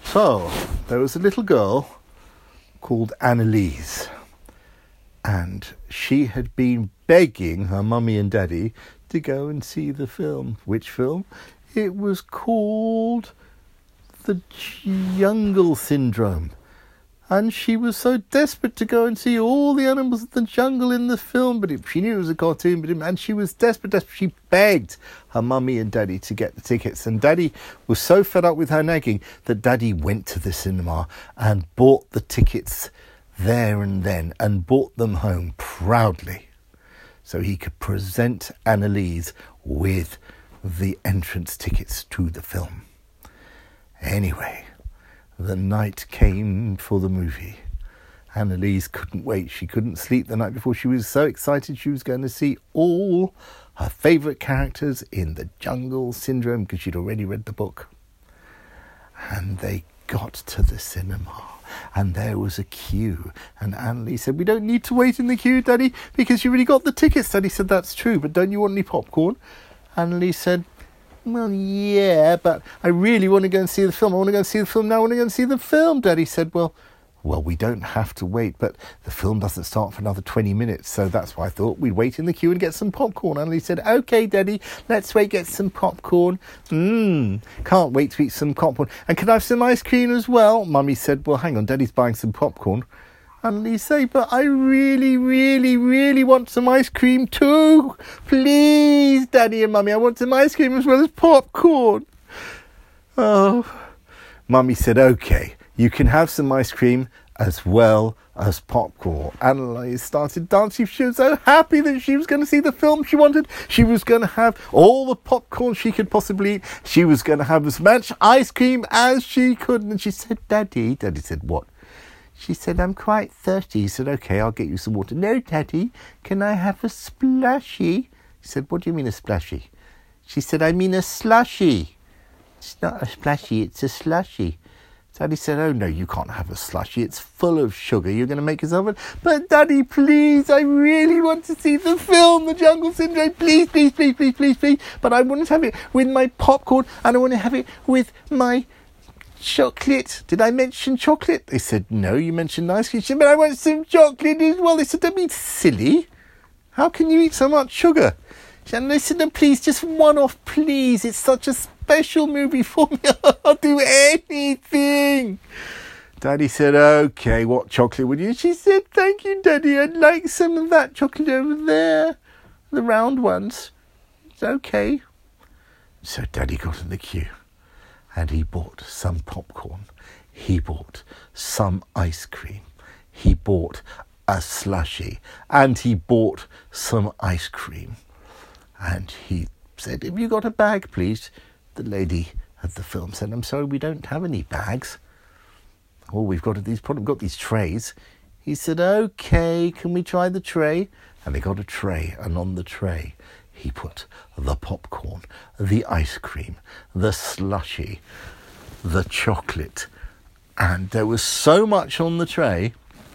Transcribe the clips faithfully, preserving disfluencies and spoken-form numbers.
So, there was a little girl called Annalise, and she had been begging her mummy and daddy to go and see the film. Which film? It was called The Jungle Syndrome. And she was so desperate to go and see all the animals of the jungle in the film, but it, she knew it was a cartoon, but it, and she was desperate, desperate. She begged her mummy and daddy to get the tickets, and daddy was so fed up with her nagging that daddy went to the cinema and bought the tickets there and then, and brought them home proudly, so he could present Annalise with the entrance tickets to the film. Anyway, the night came for the movie. Annalise couldn't wait. She couldn't sleep the night before. She was so excited she was going to see all her favourite characters in The Jungle Syndrome, because she'd already read the book. And they got to the cinema, and there was a queue. And Annalise said, "We don't need to wait in the queue, Daddy, because you already got the tickets." Daddy said, "That's true, but don't you want any popcorn?" Annalise said, "Well, yeah, but I really want to go and see the film. I want to go and see the film now. I want to go and see the film." Daddy said, well, well, we don't have to wait, but the film doesn't start for another twenty minutes, so that's why I thought we'd wait in the queue and get some popcorn. And he said, "Okay, Daddy, let's wait, get some popcorn. Mmm, can't wait to eat some popcorn. And can I have some ice cream as well?" Mummy said, "Well, hang on, Daddy's buying some popcorn." And he said, "But I really, really, really want some ice cream too. Please, Daddy and Mummy, I want some ice cream as well as popcorn." Oh, Mummy said, "Okay, you can have some ice cream as well as popcorn." Annalise started dancing. She was so happy that she was going to see the film she wanted. She was going to have all the popcorn she could possibly eat. She was going to have as much ice cream as she could. And she said, "Daddy," Daddy said, "What?" She said, "I'm quite thirsty." He said, "Okay, I'll get you some water." "No, Daddy, can I have a splashy?" He said, "What do you mean a splashy?" She said, "I mean a slushy." "It's not a splashy, it's a slushy." Daddy said, "Oh, no, you can't have a slushy. It's full of sugar. You're going to make yourself one." "But, Daddy, please, I really want to see the film, The Jungle Syndrome. Please, please, please, please, please, please. But I want to have it with my popcorn, and I want to have it with my chocolate." "Did I mention chocolate?" They said, "No, you mentioned ice cream." She said, "But I want some chocolate as well." They said, "Don't be silly. How can you eat so much sugar?" And they said, "No, please, just one off, please. It's such a special movie for me. I'll do anything." Daddy said, "Okay, what chocolate would you?" She said, "Thank you, Daddy. I'd like some of that chocolate over there. The round ones." It's okay. So Daddy got in the queue, and he bought some popcorn. He bought some ice cream. He bought a slushy. And he bought some ice cream. And he said, "Have you got a bag, please?" The lady at the film said, "I'm sorry, we don't have any bags. All we've got are these, probably got these trays." He said, "Okay, can we try the tray?" And they got a tray, and on the tray he put the popcorn, the ice cream, the slushy, the chocolate. And there was so much on the tray,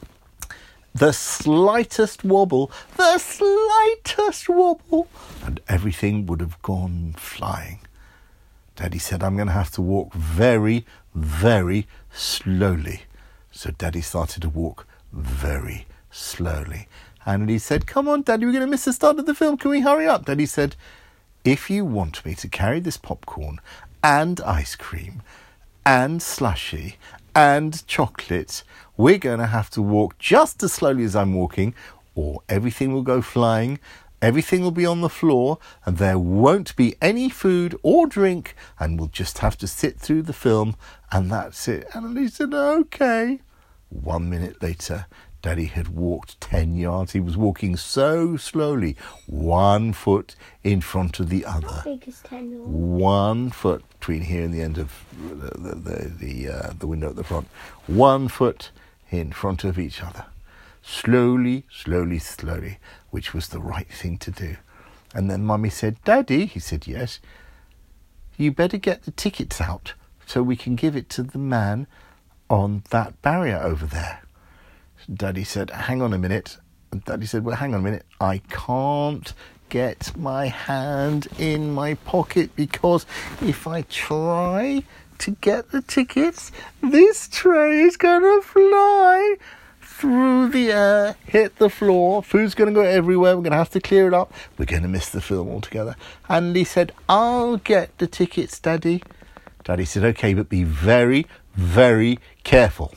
the slightest wobble, the slightest wobble, and everything would have gone flying. Daddy said, "I'm going to have to walk very, very slowly." So Daddy started to walk very slowly. And he said, "Come on, Daddy, we're going to miss the start of the film. Can we hurry up?" Daddy said, "If you want me to carry this popcorn and ice cream and slushy and chocolate, we're going to have to walk just as slowly as I'm walking, or everything will go flying, everything will be on the floor, and there won't be any food or drink, and we'll just have to sit through the film, and that's it." And he said, "Okay." One minute later, Daddy had walked ten yards. He was walking so slowly, one foot in front of the other. How big is ten yards? One foot between here and the end of the the the, the, uh, the window at the front. One foot in front of each other. Slowly, slowly, slowly, which was the right thing to do. And then Mummy said, "Daddy," he said, "Yes, you better get the tickets out so we can give it to the man on that barrier over there." Daddy said, "Hang on a minute." And Daddy said, "Well, hang on a minute. I can't get my hand in my pocket, because if I try to get the tickets, this tray is going to fly through the air, hit the floor. Food's going to go everywhere. We're going to have to clear it up. We're going to miss the film altogether. Annalie said, I'll get the tickets, Daddy. Daddy said, okay, but be very, very careful.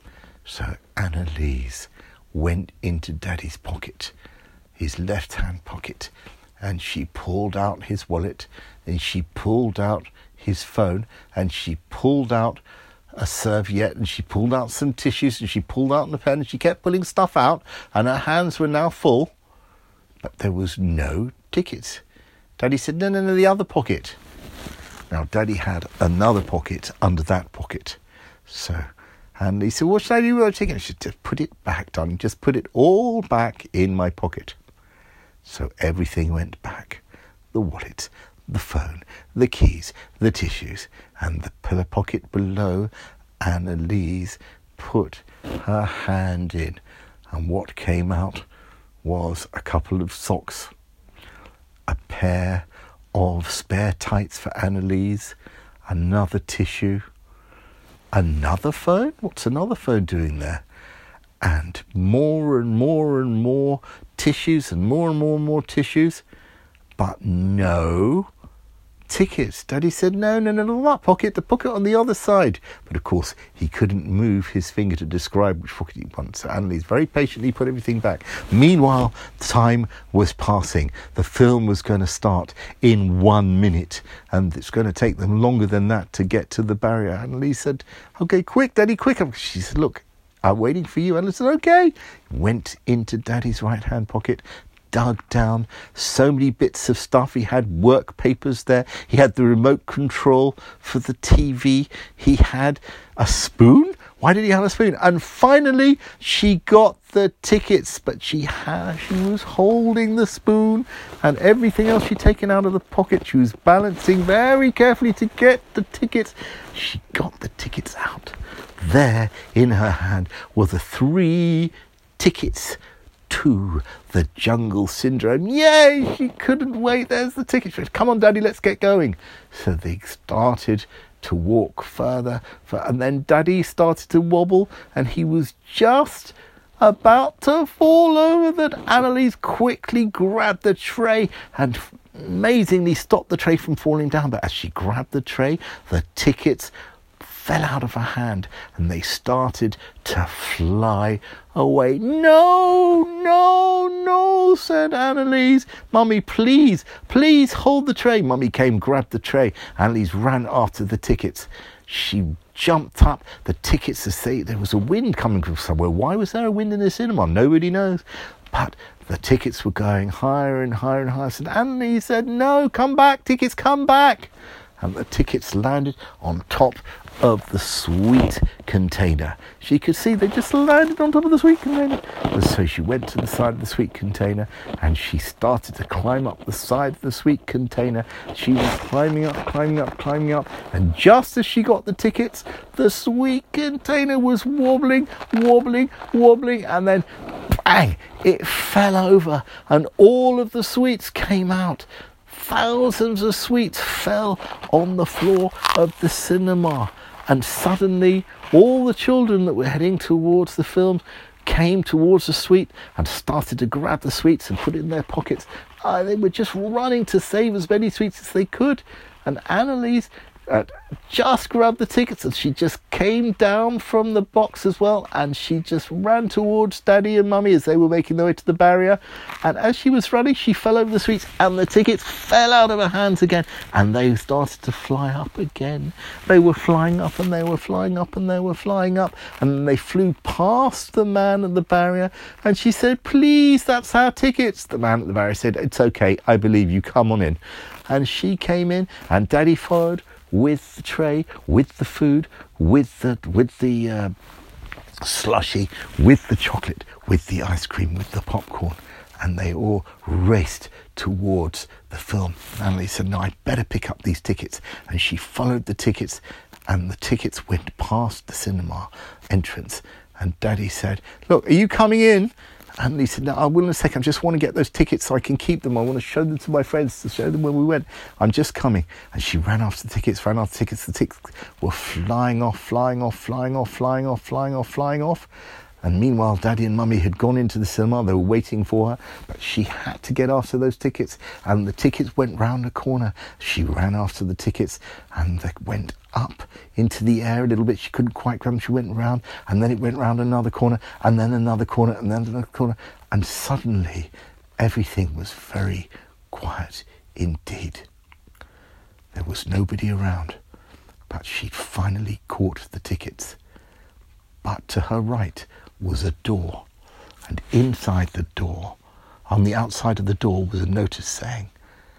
So Annalise went into Daddy's pocket, his left-hand pocket, and she pulled out his wallet, and she pulled out his phone, and she pulled out a serviette, and she pulled out some tissues, and she pulled out the pen, and she kept pulling stuff out, and her hands were now full, but there was no tickets. Daddy said, no, no, no, the other pocket. Now, Daddy had another pocket under that pocket. So, and he said, what should I do with the ticket? She said, just put it back, darling, just put it all back in my pocket. So everything went back. The wallet, the phone, the keys, the tissues, and the pillow pocket below. Annalise put her hand in, and what came out was a couple of socks, a pair of spare tights for Annalise, another tissue, another phone. What's another phone doing there? And more and more and more tissues, and more and more and more tissues, but no tickets. Daddy said, no, no, no, not that pocket, the pocket on the other side. But of course, he couldn't move his finger to describe which pocket he wanted. So Annalise very patiently put everything back. Meanwhile, time was passing. The film was going to start in one minute, and it's going to take them longer than that to get to the barrier. Annalise said, okay, quick, Daddy, quick. She said, look, I'm waiting for you. Annalise said, okay. Went into Daddy's right-hand pocket, dug down so many bits of stuff. He had work papers there. He had the remote control for the T V. He had a spoon. Why did he have a spoon? And finally, she got the tickets, but she had, she was holding the spoon and everything else she'd taken out of the pocket. She was balancing very carefully to get the tickets. She got the tickets out. There in her hand were the three tickets to the Jungle Syndrome. Yay! She couldn't wait. There's the ticket. She said, come on, Daddy, let's get going. So they started to walk further, and then Daddy started to wobble, and he was just about to fall over that Annalise quickly grabbed the tray and amazingly stopped the tray from falling down. But as she grabbed the tray, the tickets fell out of her hand and they started to fly away. No, no, no, said Annalise. Mummy, please, please hold the tray. Mummy came, grabbed the tray. Annalise ran after the tickets. She jumped up. The tickets, to say there was a wind coming from somewhere. Why was there a wind in the cinema? Nobody knows. But the tickets were going higher and higher and higher. So Annalise said, no, come back, tickets, come back. And the tickets landed on top of the sweet container. She could see they just landed on top of the sweet container. And so she went to the side of the sweet container and she started to climb up the side of the sweet container. She was climbing up, climbing up, climbing up. And just as she got the tickets, the sweet container was wobbling, wobbling, wobbling. And then, bang, it fell over and all of the sweets came out. Thousands of sweets fell on the floor of the cinema. And suddenly, all the children that were heading towards the film came towards the sweet and started to grab the sweets and put it in their pockets. Uh, they were just running to save as many sweets as they could. And Annalise uh, just grabbed the tickets and she just came down from the box as well. And she just ran towards Daddy and Mummy as they were making their way to the barrier. And as she was running, she fell over the sweets and the tickets fell out of her hands again. And they started to fly up again. They were flying up and they were flying up and they were flying up. And then they flew past the man at the barrier. And she said, please, that's our tickets. The man at the barrier said, it's okay, I believe you, come on in. And she came in and Daddy followed with the tray, with the food, with the with the uh, slushy, with the chocolate, with the ice cream, with the popcorn, and they all raced towards the film. Annalise said, no, I'd better pick up these tickets. And she followed the tickets, and the tickets went past the cinema entrance. And Daddy said, look, are you coming in? Annalise said, no, I will in a second. I just want to get those tickets so I can keep them. I want to show them to my friends, to show them when we went. I'm just coming. And she ran after the tickets, ran after the tickets. The tickets were flying off, flying off, flying off, flying off, flying off, flying off. And meanwhile, Daddy and Mummy had gone into the cinema. They were waiting for her. But she had to get after those tickets. And the tickets went round a corner. She ran after the tickets and they went up into the air a little bit. She couldn't quite grab them. She went round, and then it went round another corner, and then another corner, and then another corner. And suddenly, everything was very quiet indeed. There was nobody around, but she'd finally caught the tickets. But to her right was a door, and inside the door, on the outside of the door, was a notice saying,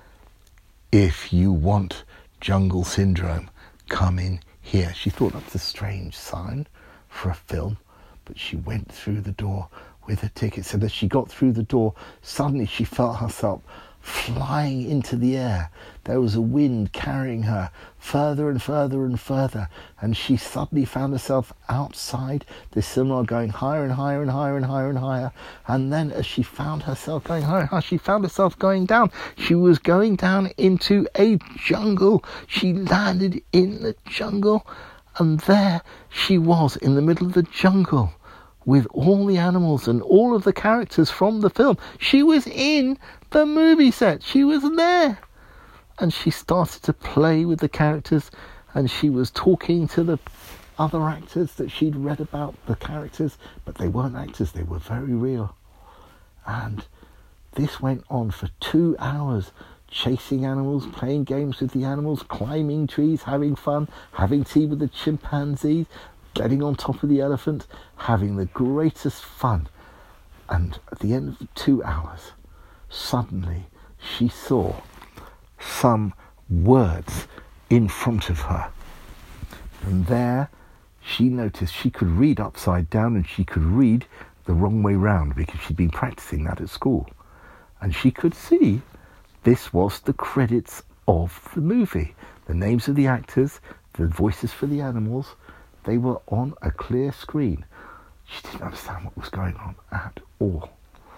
"If you want jungle syndrome, come in here." She thought that was a strange sign for a film, but she went through the door with her tickets, and as she got through the door, suddenly she felt herself flying into the air. There was a wind carrying her further and further and further, and she suddenly found herself outside the cinema, going higher and higher and higher and higher and higher. And then as she found herself going higher and higher, she found herself going down. She was going down into a jungle. She landed in the jungle, and there she was in the middle of the jungle with all the animals and all of the characters from the film. She was in the movie set. She was there. And she started to play with the characters, and she was talking to the other actors that she'd read about, the characters, but they weren't actors, they were very real. And this went on for two hours, chasing animals, playing games with the animals, climbing trees, having fun, having tea with the chimpanzees, getting on top of the elephant, having the greatest fun. And at the end of the two hours, suddenly she saw some words in front of her. And there she noticed she could read upside down, and she could read the wrong way round because she'd been practicing that at school. And she could see this was the credits of the movie. The names of the actors, the voices for the animals, they were on a clear screen. She didn't understand what was going on at all.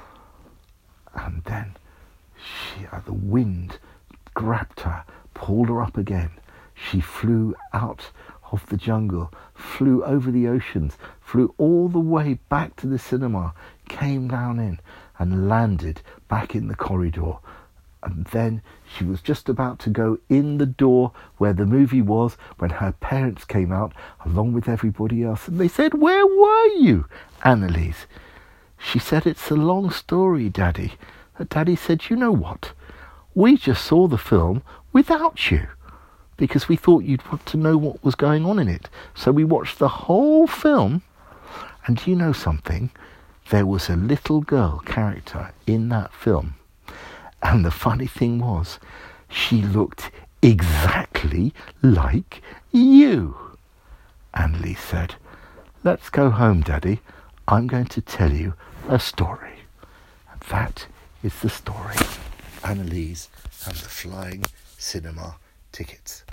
And then she, uh, the wind grabbed her, pulled her up again. She flew out of the jungle, flew over the oceans, flew all the way back to the cinema, came down in and landed back in the corridor. And then she was just about to go in the door where the movie was when her parents came out along with everybody else. And they said, "Where were you, Annalise?" She said, "It's a long story, Daddy." Her Daddy said, "You know what? We just saw the film without you because we thought you'd want to know what was going on in it. So we watched the whole film, and do you know something? There was a little girl character in that film. And the funny thing was, she looked exactly like you." Annalise said, "Let's go home, Daddy. I'm going to tell you a story." And that is the story, Annalise and the flying cinema tickets.